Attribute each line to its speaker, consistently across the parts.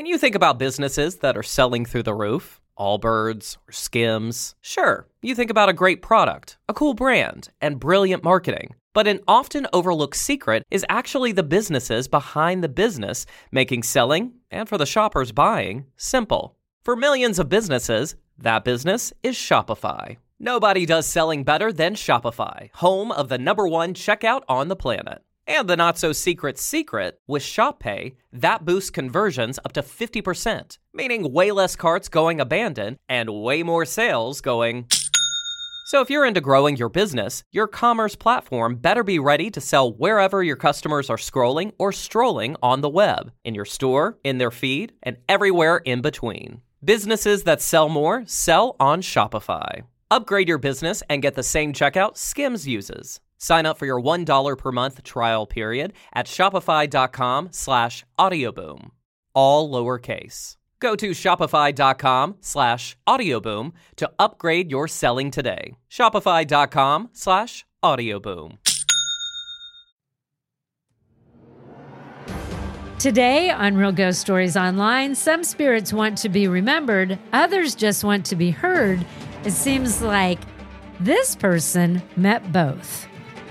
Speaker 1: When you think about businesses that are selling through the roof, Allbirds or Skims, sure, you think about a great product, a cool brand, and brilliant marketing. But an often overlooked secret is actually the businesses behind the business, making selling, and for the shoppers buying, simple. For millions of businesses, that business is Shopify. Nobody does selling better than Shopify, home of the #1 checkout on the planet. And the not-so-secret secret, with ShopPay, that boosts conversions up to 50%, meaning way less carts going abandoned and way more sales going... So if you're into growing your business, your commerce platform better be ready to sell wherever your customers are scrolling or strolling on the web, in your store, in their feed, and everywhere in between. Businesses that sell more sell on Shopify. Upgrade your business and get the same checkout Skims uses. Sign up for your $1 per month trial period at shopify.com/audioboom. All lowercase. Go to shopify.com/audioboom to upgrade your selling today. Shopify.com/audioboom.
Speaker 2: Today on Real Ghost Stories Online, some spirits want to be remembered, others just want to be heard. It seems like this person met both.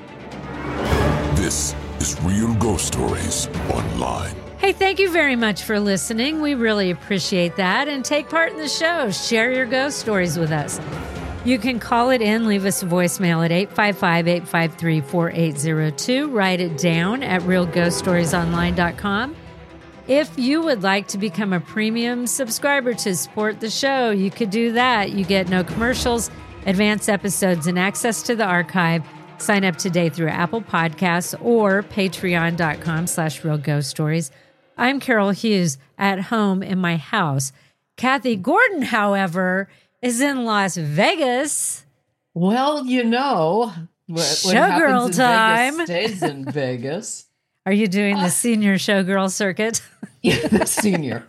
Speaker 3: This is Real Ghost Stories Online.
Speaker 2: Hey, thank you very much for listening. We really appreciate that. And take part in the show. Share your ghost stories with us. You can call it in, leave us a voicemail at 855-853-4802. Write it down at realghoststoriesonline.com. If you would like to become a premium subscriber to support the show, you could do that. You get no commercials, advanced episodes, and access to the archive. Sign up today through Apple Podcasts or patreon.com/realghoststories. I'm Carol Hughes at home in my house. Kathy Gordon, however, is in Las Vegas.
Speaker 4: Well, you know, what
Speaker 2: Showgirl
Speaker 4: happens in
Speaker 2: time.
Speaker 4: Vegas stays in Vegas.
Speaker 2: Are you doing the senior showgirl circuit?
Speaker 4: Yeah, the senior.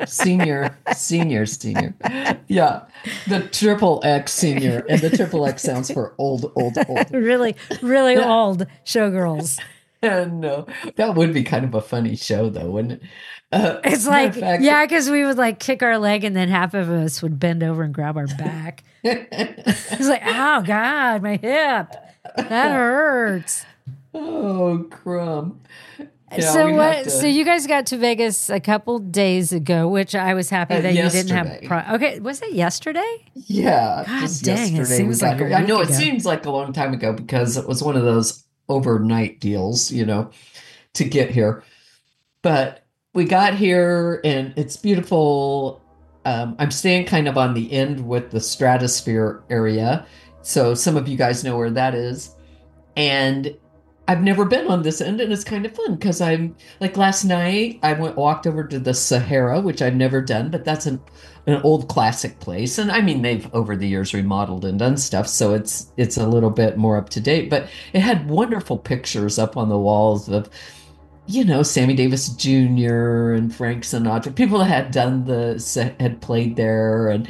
Speaker 4: Yeah, the triple X senior. And the triple X stands for old.
Speaker 2: Really old showgirls.
Speaker 4: And that would be kind of a funny show, though, wouldn't it?
Speaker 2: It's like, yeah, because we would like kick our leg and then half of us would bend over and grab our back. It's like, oh, God, my hip. That hurts.
Speaker 4: Oh, crumb. Yeah,
Speaker 2: so what? So you guys got to Vegas a couple days ago, which I was happy that
Speaker 4: yesterday.
Speaker 2: You didn't have. Okay, was it yesterday?
Speaker 4: Yeah,
Speaker 2: God
Speaker 4: just
Speaker 2: dang,
Speaker 4: yesterday
Speaker 2: it seems like a week
Speaker 4: I know it
Speaker 2: ago.
Speaker 4: seems like a long time ago because it was one of those overnight deals, to get here. But we got here and it's beautiful. I'm staying kind of on the end with the Stratosphere area, so some of you guys know where that is, and I've never been on this end, and it's kind of fun because I'm like last night I walked over to the Sahara, which I've never done, but that's an old classic place, and I mean they've over the years remodeled and done stuff, so it's a little bit more up to date. But it had wonderful pictures up on the walls of Sammy Davis Jr. and Frank Sinatra, people that had played there, and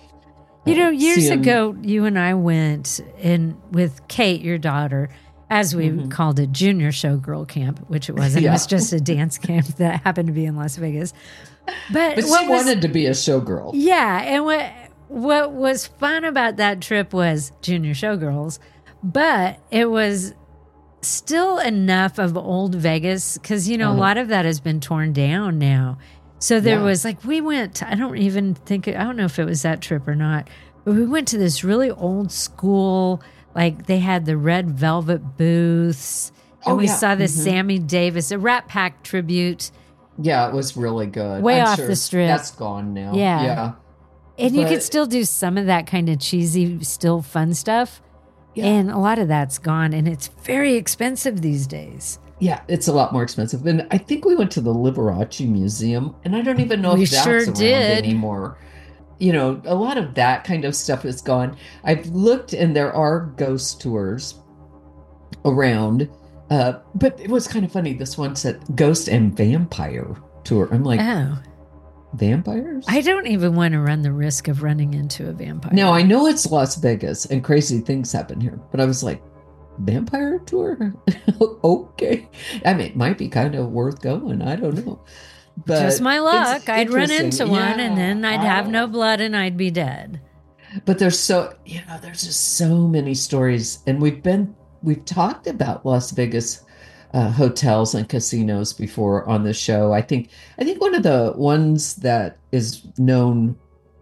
Speaker 2: years ago you and I went in with Kate, your daughter, as we called it, junior showgirl camp, which it wasn't. It was just a dance camp that happened to be in Las Vegas. But
Speaker 4: she wanted to be a showgirl.
Speaker 2: Yeah, and what was fun about that trip was junior showgirls, but it was still enough of old Vegas because, a lot of that has been torn down now. So there was we went, I don't know if it was that trip or not, but we went to this really old school. Like they had the red velvet booths, and we saw this Sammy Davis, a Rat Pack tribute.
Speaker 4: Yeah, it was really good.
Speaker 2: Way off the strip.
Speaker 4: That's gone now.
Speaker 2: Yeah. And you could still do some of that kind of cheesy, still fun stuff. Yeah. And a lot of that's gone, and it's very expensive these days.
Speaker 4: Yeah, it's a lot more expensive. And I think we went to the Liberace Museum, and I don't even know if that's around anymore. A lot of that kind of stuff is gone. I've looked, and there are ghost tours around, but it was kind of funny. This one said ghost and vampire tour. I'm like, oh, vampires?
Speaker 2: I don't even want to run the risk of running into a vampire.
Speaker 4: No, I know it's Las Vegas, and crazy things happen here, but I was like, vampire tour? Okay. I mean, it might be kind of worth going. I don't know. But
Speaker 2: Just my luck.
Speaker 4: it's
Speaker 2: I'd run
Speaker 4: interesting.
Speaker 2: into one and
Speaker 4: Yeah,
Speaker 2: then I'd have no blood and I'd be dead.
Speaker 4: But there's there's just so many stories, and we've talked about Las Vegas hotels and casinos before on the show. I think one of the ones that is known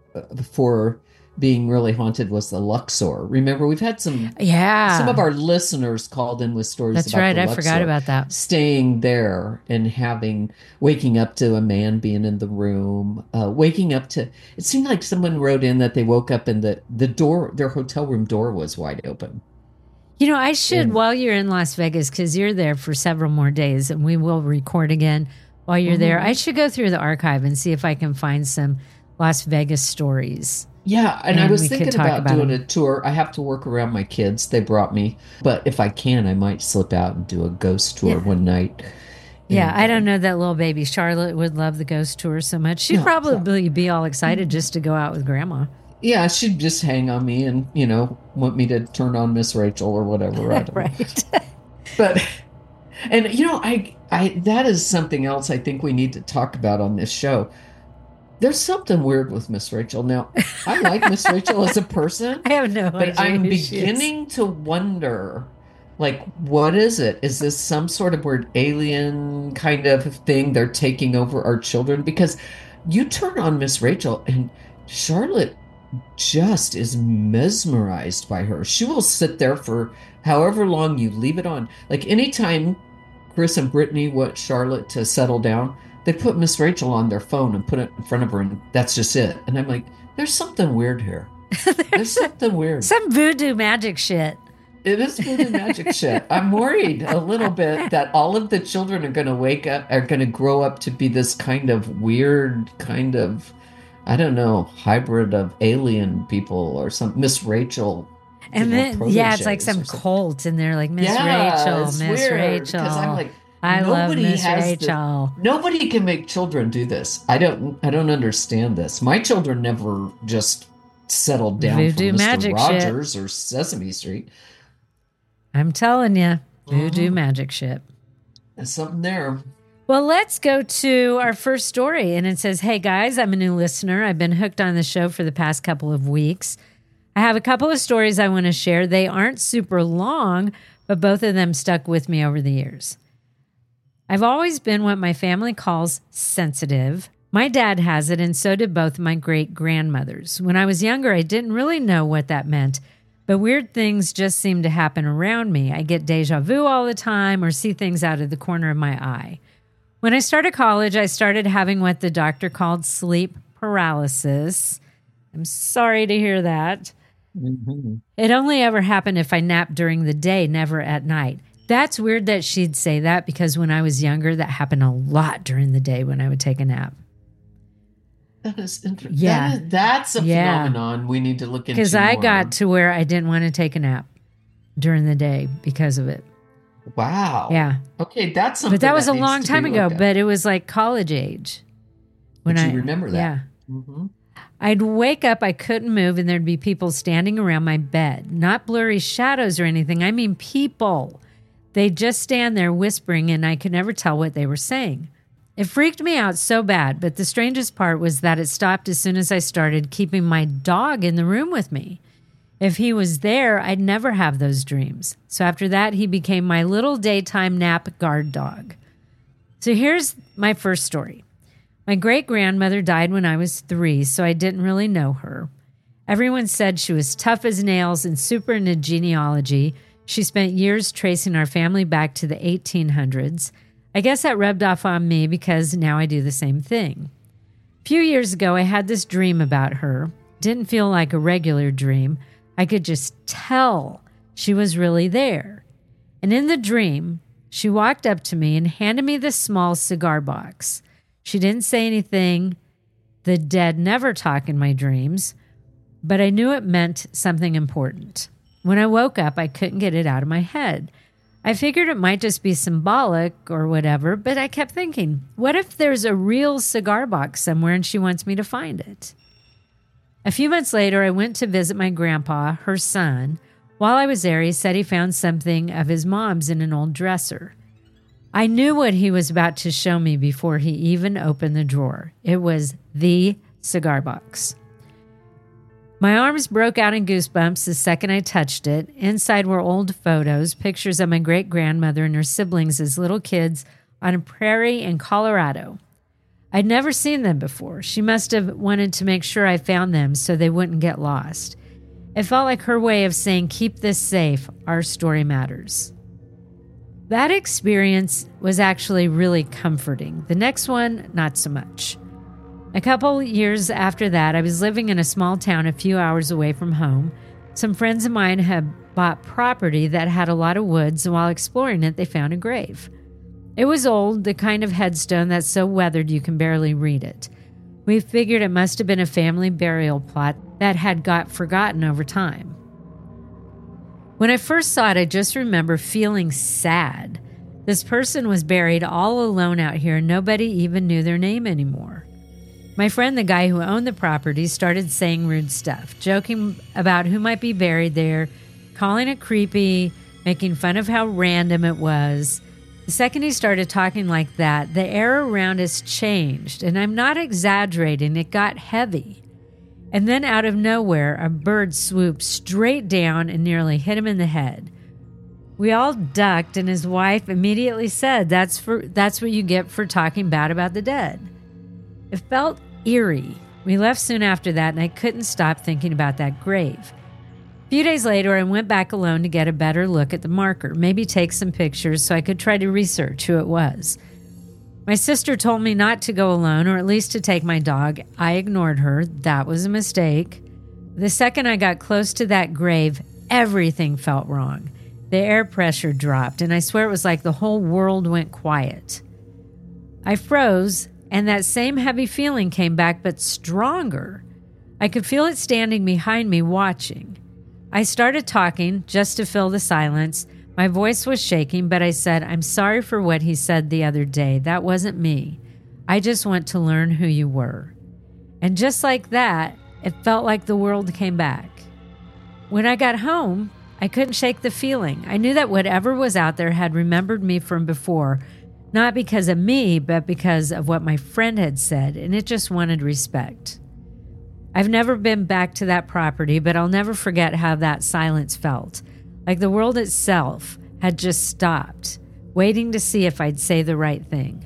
Speaker 4: for being really haunted was the Luxor. Remember, we've had some
Speaker 2: Yeah.
Speaker 4: of our listeners called in with stories
Speaker 2: That's
Speaker 4: about
Speaker 2: right.
Speaker 4: the
Speaker 2: I
Speaker 4: Luxor,
Speaker 2: forgot about that.
Speaker 4: staying there and waking up to a man being in the room, waking up to, it seemed like someone wrote in that they woke up and the door, their hotel room door was wide open.
Speaker 2: You know, I should, while you're in Las Vegas, because you're there for several more days and we will record again while you're there, I should go through the archive and see if I can find some Las Vegas stories.
Speaker 4: Yeah, and I
Speaker 2: And
Speaker 4: was
Speaker 2: we could
Speaker 4: thinking
Speaker 2: talk
Speaker 4: about
Speaker 2: about
Speaker 4: doing
Speaker 2: them.
Speaker 4: a tour. I have to work around my kids. They brought me, but if I can, I might slip out and do a ghost tour one night.
Speaker 2: Yeah,
Speaker 4: And,
Speaker 2: I don't know that little baby Charlotte would love the ghost tour so much. She'd
Speaker 4: No,
Speaker 2: probably be all excited just to go out with grandma.
Speaker 4: yeah, she'd just hang on me and, want me to turn on Miss Rachel or whatever. I don't know.
Speaker 2: Right.
Speaker 4: But, and I that is something else I think we need to talk about on this show. There's something weird with Miss Rachel. Now, I like Miss Rachel as a person,
Speaker 2: I have no idea.
Speaker 4: but I'm
Speaker 2: who she is.
Speaker 4: beginning to wonder, like, what is it? Is this some sort of weird alien kind of thing? They're taking over our children? Because you turn on Miss Rachel and Charlotte just is mesmerized by her. She will sit there for however long you leave it on. Like anytime Chris and Brittany want Charlotte to settle down, they put Miss Rachel on their phone and put it in front of her, and that's just it. And I'm like, there's something weird here. There's something weird.
Speaker 2: Some voodoo magic shit.
Speaker 4: It is voodoo magic shit. I'm worried a little bit that all of the children are going to grow up to be this kind of weird, kind of, I don't know, hybrid of alien people or some Miss Rachel.
Speaker 2: And then, it's like
Speaker 4: proteges
Speaker 2: some
Speaker 4: or something.
Speaker 2: cult, and they're like, Miss
Speaker 4: Yeah,
Speaker 2: Rachel,
Speaker 4: it's
Speaker 2: Miss
Speaker 4: weird,
Speaker 2: Rachel.
Speaker 4: 'cause I'm like,
Speaker 2: I love
Speaker 4: nobody
Speaker 2: Miss
Speaker 4: has
Speaker 2: Rachel.
Speaker 4: Nobody can make children do this. I don't understand this. My children never just settled down
Speaker 2: Voodoo
Speaker 4: for Mr.
Speaker 2: magic shit.
Speaker 4: Rogers or Sesame Street.
Speaker 2: I'm telling you, voodoo
Speaker 4: Mm-hmm.
Speaker 2: magic shit.
Speaker 4: There's something there.
Speaker 2: Well, let's go to our first story. And it says, hey guys, I'm a new listener. I've been hooked on the show for the past couple of weeks. I have a couple of stories I want to share. They aren't super long, but both of them stuck with me over the years. I've always been what my family calls sensitive. My dad has it, and so did both my great-grandmothers. When I was younger, I didn't really know what that meant, but weird things just seem to happen around me. I get deja vu all the time or see things out of the corner of my eye. When I started college, I started having what the doctor called sleep paralysis. I'm sorry to hear that.
Speaker 4: Mm-hmm.
Speaker 2: It only ever happened if I napped during the day, never at night. That's weird that she'd say that because when I was younger, that happened a lot during the day when I would take a nap.
Speaker 4: That is interesting.
Speaker 2: Yeah.
Speaker 4: That's a
Speaker 2: Yeah.
Speaker 4: phenomenon we need to look into.
Speaker 2: Because I
Speaker 4: more.
Speaker 2: got to where I didn't want to take a nap during the day because of it.
Speaker 4: Wow.
Speaker 2: Yeah.
Speaker 4: Okay, that's something.
Speaker 2: But that was a
Speaker 4: needs
Speaker 2: long
Speaker 4: to
Speaker 2: time
Speaker 4: be
Speaker 2: ago,
Speaker 4: looked at.
Speaker 2: but it was like college age.
Speaker 4: But you remember that.
Speaker 2: Yeah.
Speaker 4: Mm-hmm.
Speaker 2: I'd wake up, I couldn't move, and there'd be people standing around my bed. Not blurry shadows or anything. I mean people. They'd just stand there whispering, and I could never tell what they were saying. It freaked me out so bad, but the strangest part was that it stopped as soon as I started keeping my dog in the room with me. If he was there, I'd never have those dreams. So after that, he became my little daytime nap guard dog. So here's my first story. My great-grandmother died when I was 3, so I didn't really know her. Everyone said she was tough as nails and super into genealogy. She spent years tracing our family back to the 1800s. I guess that rubbed off on me because now I do the same thing. A few years ago, I had this dream about her. Didn't feel like a regular dream. I could just tell she was really there. And in the dream, she walked up to me and handed me this small cigar box. She didn't say anything. The dead never talk in my dreams, but I knew it meant something important. When I woke up, I couldn't get it out of my head. I figured it might just be symbolic or whatever, but I kept thinking, what if there's a real cigar box somewhere and she wants me to find it? A few months later, I went to visit my grandpa, her son. While I was there, he said he found something of his mom's in an old dresser. I knew what he was about to show me before he even opened the drawer. It was the cigar box. My arms broke out in goosebumps the second I touched it. Inside were old photos, pictures of my great-grandmother and her siblings as little kids on a prairie in Colorado. I'd never seen them before. She must have wanted to make sure I found them so they wouldn't get lost. It felt like her way of saying, keep this safe, our story matters. That experience was actually really comforting. The next one, not so much. A couple years after that, I was living in a small town a few hours away from home. Some friends of mine had bought property that had a lot of woods, and while exploring it, they found a grave. It was old, the kind of headstone that's so weathered you can barely read it. We figured it must have been a family burial plot that had got forgotten over time. When I first saw it, I just remember feeling sad. This person was buried all alone out here, and nobody even knew their name anymore. My friend, the guy who owned the property, started saying rude stuff, joking about who might be buried there, calling it creepy, making fun of how random it was. The second he started talking like that, the air around us changed, and I'm not exaggerating, it got heavy. And then out of nowhere, a bird swooped straight down and nearly hit him in the head. We all ducked, and his wife immediately said, that's what you get for talking bad about the dead. It felt eerie. We left soon after that, and I couldn't stop thinking about that grave. A few days later, I went back alone to get a better look at the marker, maybe take some pictures so I could try to research who it was. My sister told me not to go alone, or at least to take my dog. I ignored her. That was a mistake. The second I got close to that grave, everything felt wrong. The air pressure dropped, and I swear it was like the whole world went quiet. I froze, and that same heavy feeling came back, but stronger. I could feel it standing behind me, watching. I started talking just to fill the silence. My voice was shaking, but I said, I'm sorry for what he said the other day. That wasn't me. I just want to learn who you were. And just like that, it felt like the world came back. When I got home, I couldn't shake the feeling. I knew that whatever was out there had remembered me from before, not because of me, but because of what my friend had said, and it just wanted respect. I've never been back to that property, but I'll never forget how that silence felt. Like the world itself had just stopped, waiting to see if I'd say the right thing.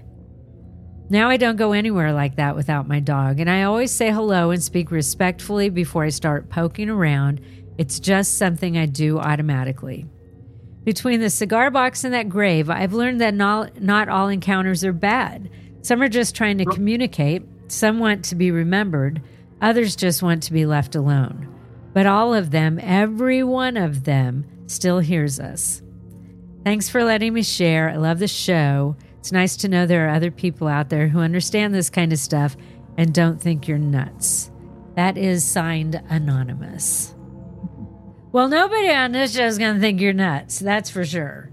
Speaker 2: Now I don't go anywhere like that without my dog, and I always say hello and speak respectfully before I start poking around. It's just something I do automatically. Between the cigar box and that grave, I've learned that not all encounters are bad. Some are just trying to communicate, some want to be remembered, others just want to be left alone. But all of them, every one of them, still hears us. Thanks for letting me share. I love the show. It's nice to know there are other people out there who understand this kind of stuff and don't think you're nuts. That is signed Anonymous. Well, nobody on this show is going to think you're nuts. That's for sure.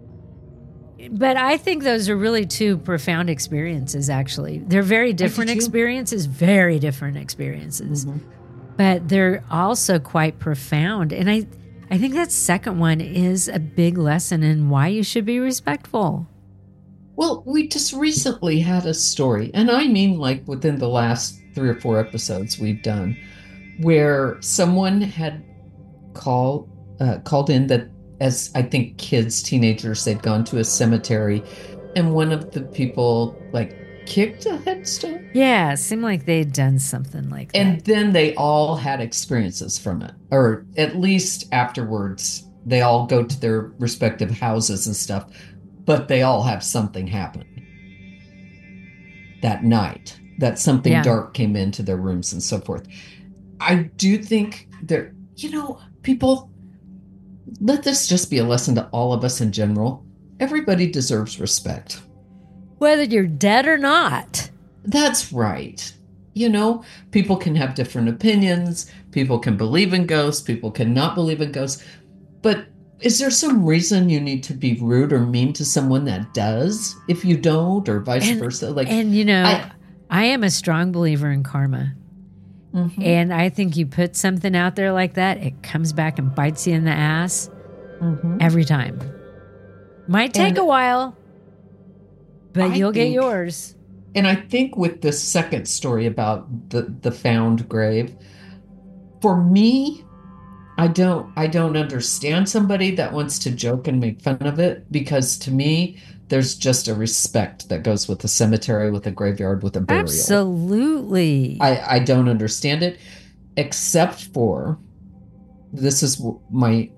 Speaker 2: But I think those are really two profound experiences, actually. They're very different experiences, very different experiences. Mm-hmm. But they're also quite profound. And I think that second one is a big lesson in why you should be respectful.
Speaker 4: Well, we just recently had a story, and I mean like within the last 3 or 4 episodes we've done, where someone had called in that, as I think kids, teenagers, they'd gone to a cemetery, and one of the people kicked a headstone.
Speaker 2: Yeah, it seemed like they'd done something like that.
Speaker 4: And then they all had experiences from it, or at least afterwards, they all go to their respective houses and stuff, but they all have something happen that night, that something dark came into their rooms and so forth. I do think there, people, let this just be a lesson to all of us in general. Everybody deserves respect.
Speaker 2: Whether you're dead or not.
Speaker 4: That's right. People can have different opinions. People can believe in ghosts. People cannot believe in ghosts. But is there some reason you need to be rude or mean to someone that does if you don't, or vice versa?
Speaker 2: I am a strong believer in karma. Mm-hmm. And I think you put something out there like that, it comes back and bites you in the ass every time. Might take a while. But you'll get
Speaker 4: think-
Speaker 2: yours.
Speaker 4: And I think with the second story about the found grave, for me, I don't understand somebody that wants to joke and make fun of it, because to me, there's just a respect that goes with a cemetery, with a graveyard, with a burial.
Speaker 2: Absolutely.
Speaker 4: I don't understand it, except for, this is my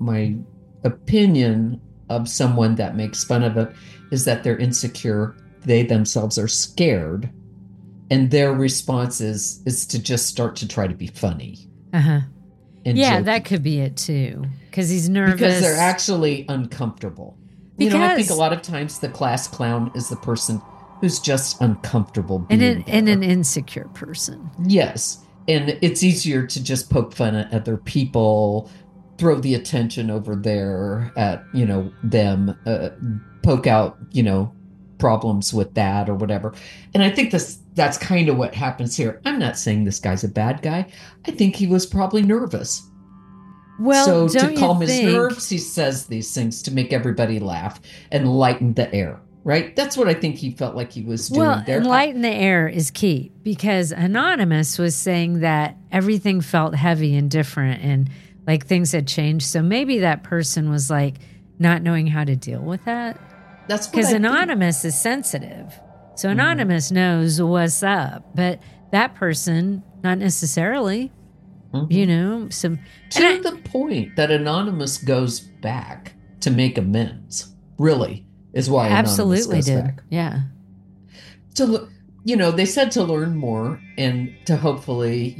Speaker 4: opinion of someone that makes fun of it, is that they're insecure. They themselves are scared, and their response is to just start to try to be funny.
Speaker 2: Uh-huh.
Speaker 4: And
Speaker 2: Yeah,
Speaker 4: jokey.
Speaker 2: that could be it too. Because he's nervous.
Speaker 4: Because they're actually uncomfortable. I think a lot of times the class clown is the person who's just uncomfortable being
Speaker 2: and
Speaker 4: there.
Speaker 2: an insecure person.
Speaker 4: Yes. And it's easier to just poke fun at other people, throw the attention over there at, them, poke out, problems with that or whatever. And I think that's kind of what happens here. I'm not saying this guy's a bad guy. I think he was probably nervous.
Speaker 2: Well,
Speaker 4: So
Speaker 2: don't
Speaker 4: to calm
Speaker 2: you
Speaker 4: his
Speaker 2: think,
Speaker 4: nerves, he says these things to make everybody laugh and lighten the air, right? That's what I think he felt like he was doing
Speaker 2: well,
Speaker 4: there.
Speaker 2: and lighten the air is key, because Anonymous was saying that everything felt heavy and different and like things had changed. So maybe that person was like not knowing how to deal with that.
Speaker 4: That's what
Speaker 2: Because
Speaker 4: I think.
Speaker 2: Anonymous is sensitive. So Anonymous knows what's up, but that person, not necessarily, some.
Speaker 4: To the point that Anonymous goes back to make amends, really, is why
Speaker 2: Absolutely
Speaker 4: Anonymous goes
Speaker 2: did.
Speaker 4: back.
Speaker 2: Yeah.
Speaker 4: To, they said to learn more and to hopefully,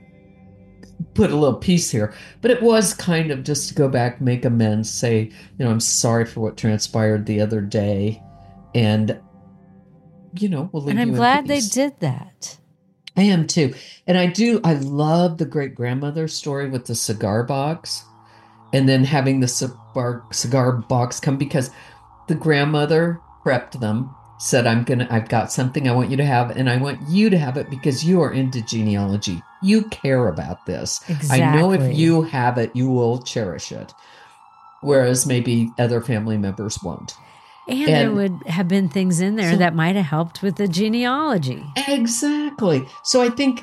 Speaker 4: put a little peace here. But it was kind of just to go back, make amends, say, I'm sorry for what transpired the other day. And, we'll leave
Speaker 2: And I'm
Speaker 4: you in
Speaker 2: glad they
Speaker 4: peace.
Speaker 2: did that.
Speaker 4: I am too. And I love the great grandmother story with the cigar box, and then having the cigar box come, because the grandmother prepped them, said, I've got something I want you to have, and I want you to have it because you are into genealogy. You care about this. I know if
Speaker 2: Exactly.
Speaker 4: you have it, you will cherish it. Whereas maybe other family members won't.
Speaker 2: And there would have been things in there that might have helped with the genealogy.
Speaker 4: Exactly. So I think,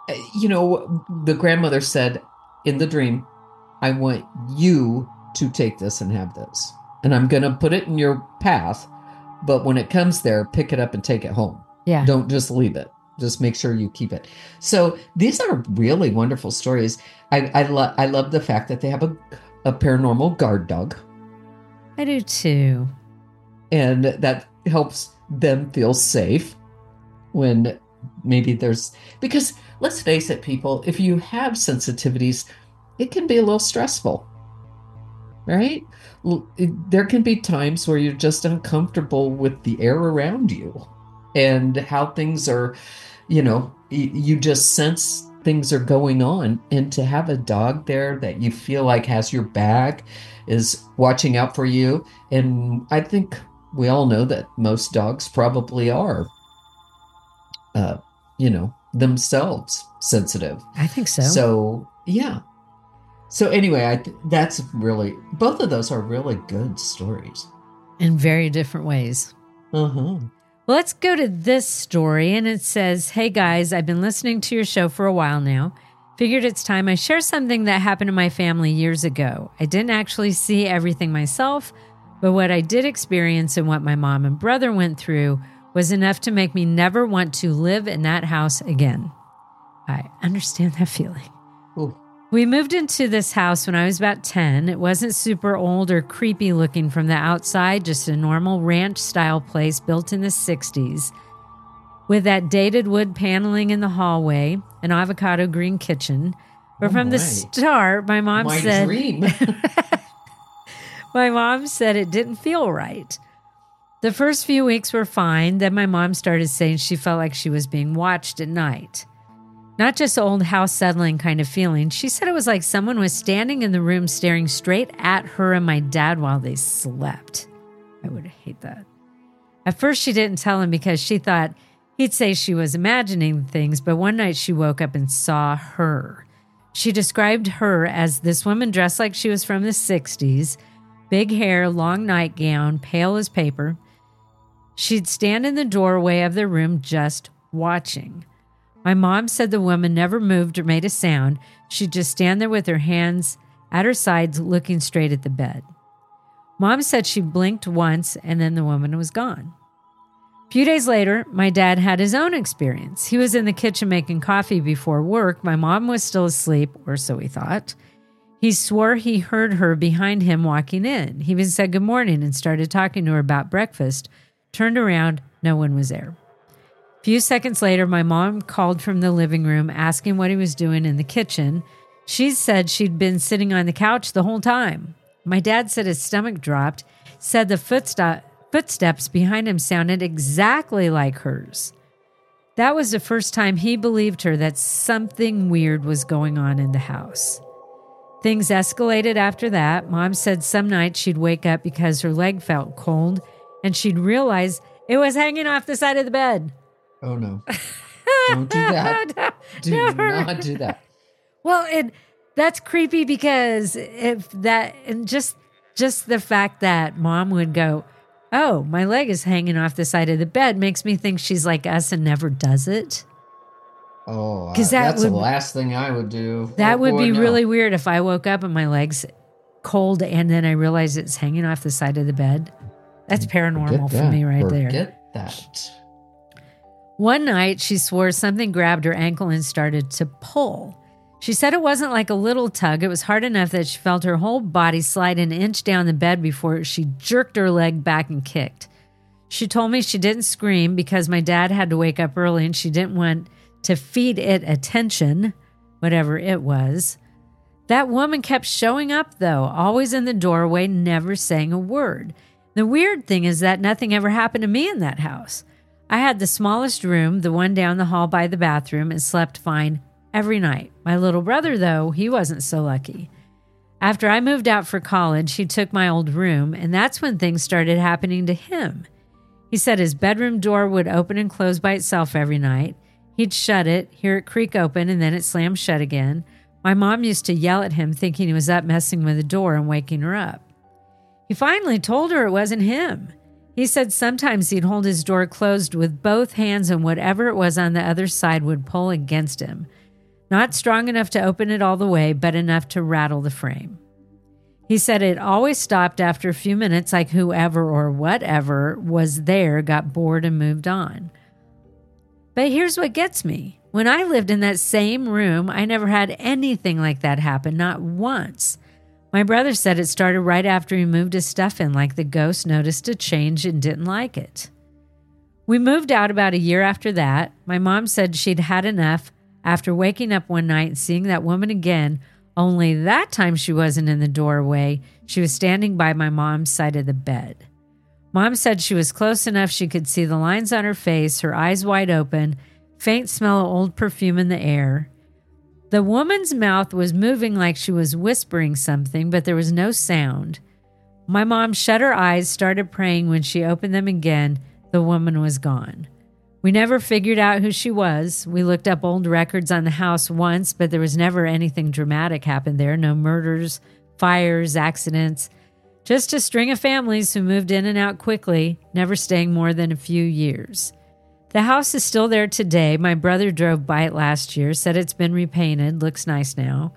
Speaker 4: the grandmother said in the dream, I want you to take this and have this. And I'm going to put it in your path. But when it comes there, pick it up and take it home.
Speaker 2: Yeah.
Speaker 4: Don't just leave it. Just make sure you keep it. So these are really wonderful stories. I love the fact that they have a paranormal guard dog.
Speaker 2: I do too.
Speaker 4: And that helps them feel safe when maybe because let's face it, people, if you have sensitivities, it can be a little stressful, right? There can be times where you're just uncomfortable with the air around you and how things are, you just sense things are going on. And to have a dog there that you feel like has your back, is watching out for you. And I think we all know that most dogs probably are, themselves sensitive.
Speaker 2: I think so.
Speaker 4: So, yeah. So anyway, that's really, both of those are really good stories.
Speaker 2: In very different ways.
Speaker 4: Uh-huh.
Speaker 2: Well, let's go to this story. And it says, hey guys, I've been listening to your show for a while now. Figured it's time I share something that happened to my family years ago. I didn't actually see everything myself, but what I did experience and what my mom and brother went through was enough to make me never want to live in that house again. I understand that feeling.
Speaker 4: Ooh.
Speaker 2: We moved into this house when I was about 10. It wasn't super old or creepy looking from the outside, just a normal ranch-style place built in the 60s with that dated wood paneling in the hallway, an avocado green kitchen. But from the start, my mom said...
Speaker 4: dream.
Speaker 2: My mom said it didn't feel right. The first few weeks were fine. Then my mom started saying she felt like she was being watched at night. Not just old house settling kind of feeling. She said it was like someone was standing in the room staring straight at her and my dad while they slept. I would hate that. At first, she didn't tell him because she thought he'd say she was imagining things, but one night she woke up and saw her. She described her as this woman dressed like she was from the 60s, big hair, long nightgown, pale as paper. She'd stand in the doorway of the room just watching. My mom said the woman never moved or made a sound. She'd just stand there with her hands at her sides looking straight at the bed. Mom said she blinked once and then the woman was gone. A few days later, my dad had his own experience. He was in the kitchen making coffee before work. My mom was still asleep, or so he thought. He swore he heard her behind him walking in. He even said good morning and started talking to her about breakfast. Turned around, no one was there. A few seconds later, my mom called from the living room asking what he was doing in the kitchen. She said she'd been sitting on the couch the whole time. My dad said his stomach dropped, said the footsteps behind him sounded exactly like hers. That was the first time he believed her that something weird was going on in the house. Things escalated after that. Mom said some nights she'd wake up because her leg felt cold and she'd realize it was hanging off the side of the bed.
Speaker 4: Oh, no. Don't do that. Do not do that.
Speaker 2: Well, that's creepy because just the fact that Mom would go, oh, my leg is hanging off the side of the bed makes me think she's like us and never does it.
Speaker 4: Oh, that's the last thing I would do.
Speaker 2: That would be really weird if I woke up and my leg's cold and then I realize it's hanging off the side of the bed. That's paranormal for me right there.
Speaker 4: Forget that.
Speaker 2: One night, she swore something grabbed her ankle and started to pull. She said it wasn't like a little tug. It was hard enough that she felt her whole body slide an inch down the bed before she jerked her leg back and kicked. She told me she didn't scream because my dad had to wake up early and she didn't want to feed it attention, whatever it was. That woman kept showing up, though, always in the doorway, never saying a word. The weird thing is that nothing ever happened to me in that house. I had the smallest room, the one down the hall by the bathroom, and slept fine every night. My little brother, though, he wasn't so lucky. After I moved out for college, he took my old room, and that's when things started happening to him. He said his bedroom door would open and close by itself every night. He'd shut it, hear it creak open, and then it slammed shut again. My mom used to yell at him, thinking he was up messing with the door and waking her up. He finally told her it wasn't him. He said sometimes he'd hold his door closed with both hands and whatever it was on the other side would pull against him. Not strong enough to open it all the way, but enough to rattle the frame. He said it always stopped after a few minutes, like whoever or whatever was there got bored and moved on. But here's what gets me. When I lived in that same room, I never had anything like that happen, not once. My brother said it started right after he moved his stuff in, like the ghost noticed a change and didn't like it. We moved out about a year after that. My mom said she'd had enough after waking up one night and seeing that woman again, only that time she wasn't in the doorway. She was standing by my mom's side of the bed. Mom said she was close enough she could see the lines on her face, her eyes wide open, faint smell of old perfume in the air. The woman's mouth was moving like she was whispering something, but there was no sound. My mom shut her eyes, started praying. When she opened them again, the woman was gone. We never figured out who she was. We looked up old records on the house once, but there was never anything dramatic happened there. No murders, fires, accidents. Just a string of families who moved in and out quickly, never staying more than a few years. The house is still there today. My brother drove by it last year, said it's been repainted, looks nice now.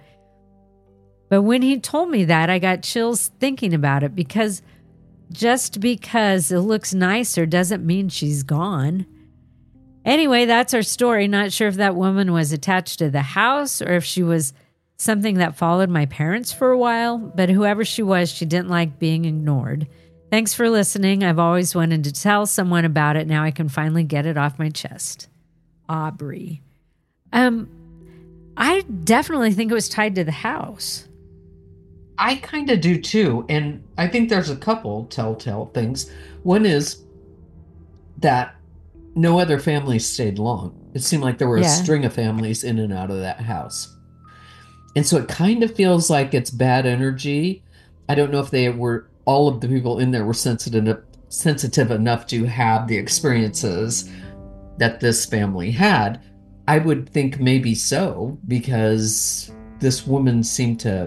Speaker 2: But when he told me that, I got chills thinking about it because just because it looks nicer doesn't mean she's gone. Anyway, that's our story. Not sure if that woman was attached to the house or if she was something that followed my parents for a while, but whoever she was, she didn't like being ignored. Thanks for listening. I've always wanted to tell someone about it. Now I can finally get it off my chest. Aubrey. I definitely think it was tied to the house.
Speaker 4: I kind of do too. And I think there's a couple telltale things. One is that no other families stayed long. It seemed like there were a string of families in and out of that house. And so it kind of feels like it's bad energy. I don't know if all of the people in there were sensitive enough to have the experiences that this family had. I would think maybe so, because this woman seemed to,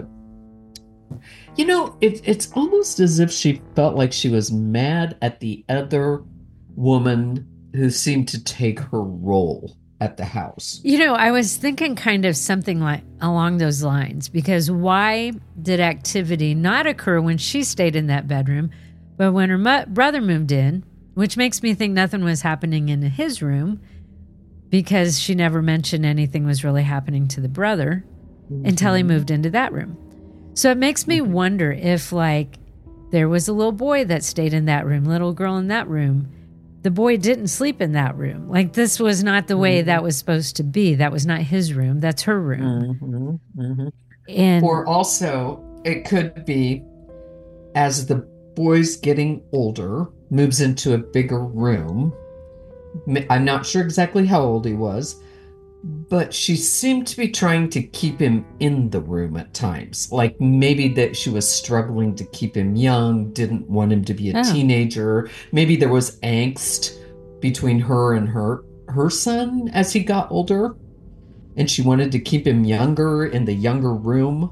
Speaker 4: it's almost as if she felt like she was mad at the other woman who seemed to take her role at the house.
Speaker 2: I was thinking kind of something like along those lines, because why did activity not occur when she stayed in that bedroom, but when her brother moved in, which makes me think nothing was happening in his room, because she never mentioned anything was really happening to the brother until he moved into that room. So it makes me wonder if, like, there was a little boy that stayed in that room, little girl in that room. The boy didn't sleep in that room. Like, this was not the way that was supposed to be. That was not his room. That's her room. And
Speaker 4: or also, it could be as the boy's getting older, moves into a bigger room. I'm not sure exactly how old he was, but she seemed to be trying to keep him in the room at times. Like maybe that she was struggling to keep him young, didn't want him to be a teenager. Maybe there was angst between her and her son as he got older, and she wanted to keep him younger in the younger room.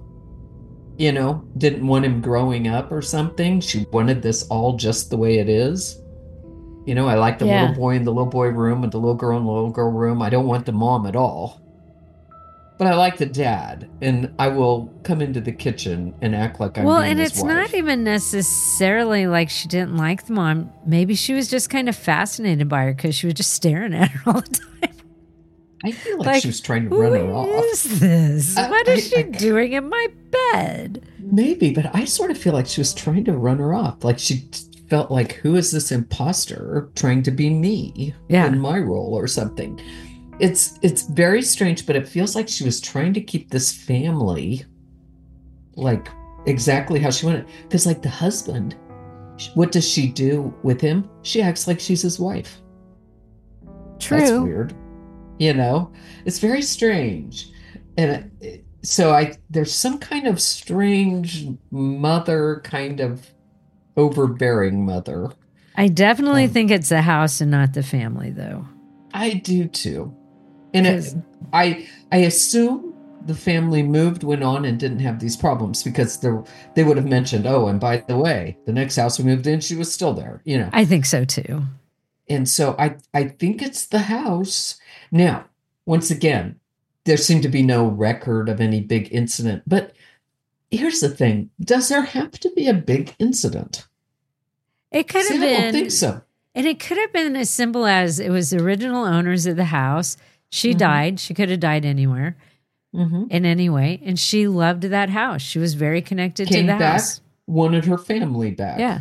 Speaker 4: Didn't want him growing up or something. She wanted this all just the way it is. I like the little boy in the little boy room and the little girl in the little girl room. I don't want the mom at all. But I like the dad, and I will come into the kitchen and act like I'm being his
Speaker 2: it's
Speaker 4: wife.
Speaker 2: not even necessarily like she didn't like the mom. Maybe she was just kind of fascinated by her because she was just staring at her all the time.
Speaker 4: I feel like she was trying to run her off.
Speaker 2: Who is this? What is she doing in my bed?
Speaker 4: Maybe, but I sort of feel like she was trying to run her off. Like she felt like, who is this imposter trying to be me in my role or something? It's very strange, but it feels like she was trying to keep this family like exactly how she wanted. Because like the husband, what does she do with him? She acts like she's his wife.
Speaker 2: True.
Speaker 4: That's weird. It's very strange. And so there's some kind of strange mother, kind of overbearing mother.
Speaker 2: I definitely think it's the house and not the family, though.
Speaker 4: I do too. And I assume the family went on and didn't have these problems, because they would have mentioned, oh, and by the way, the next house we moved in, she was still there,
Speaker 2: I think so too.
Speaker 4: And so I think it's the house. Now, once again, there seemed to be no record of any big incident. But here's the thing. Does there have to be a big incident?
Speaker 2: It could have been.
Speaker 4: I don't think so.
Speaker 2: And it could have been as simple as it was the original owners of the house. She died. She could have died anywhere, in any way. And she loved that house. She was very connected to the house.
Speaker 4: Wanted her family back.
Speaker 2: Yeah.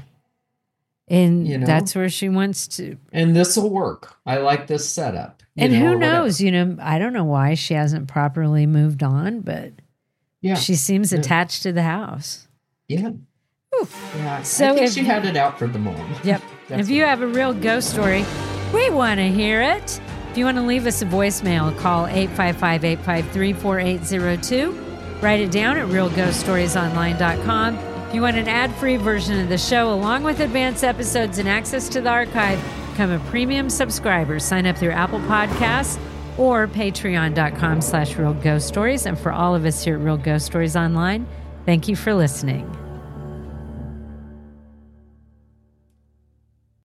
Speaker 2: And that's where she wants to.
Speaker 4: And this will work. I like this setup.
Speaker 2: And who knows? I don't know why she hasn't properly moved on, but she seems attached to the house.
Speaker 4: Yeah.
Speaker 2: Ooh.
Speaker 4: Yeah.
Speaker 2: So
Speaker 4: I think she had it out for the mom.
Speaker 2: Yep. If you have a real ghost story, we want to hear it. If you want to leave us a voicemail, call 855-853-4802. Write it down at realghoststoriesonline.com. If you want an ad-free version of the show, along with advanced episodes and access to the archive, become a premium subscriber. Sign up through Apple Podcasts or patreon.com/realghoststories. And for all of us here at Real Ghost Stories Online, thank you for listening.